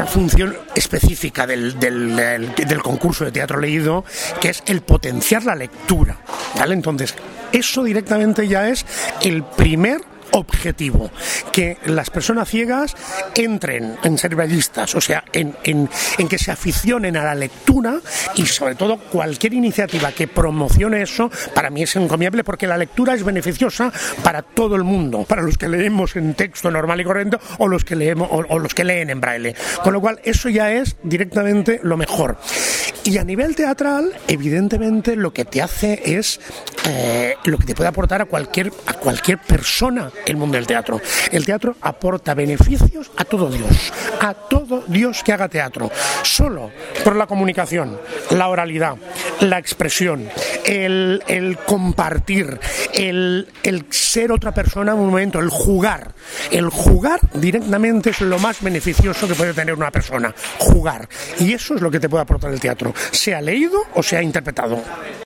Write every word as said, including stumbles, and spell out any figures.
función específica del, del, del, del concurso de teatro leído, que es el potenciar la lectura, ¿vale? Entonces, eso directamente ya es el primer objetivo, que las personas ciegas entren en ser ballistas, o sea, en, en, en que se aficionen a la lectura, y sobre todo cualquier iniciativa que promocione eso, para mí es encomiable, porque la lectura es beneficiosa para todo el mundo, para los que leemos en texto normal y corriente o los que leemos o, o los que leen en braille, con lo cual eso ya es directamente lo mejor. Y a nivel teatral, evidentemente lo que te hace es eh, lo que te puede aportar a cualquier a cualquier persona el mundo del teatro. El teatro aporta beneficios a todo Dios, a todo Dios que haga teatro, solo por la comunicación, la oralidad, la expresión, el, el compartir, el, el ser otra persona en un momento, el jugar. El jugar directamente es lo más beneficioso que puede tener una persona, jugar. Y eso es lo que te puede aportar el teatro, sea leído o sea interpretado.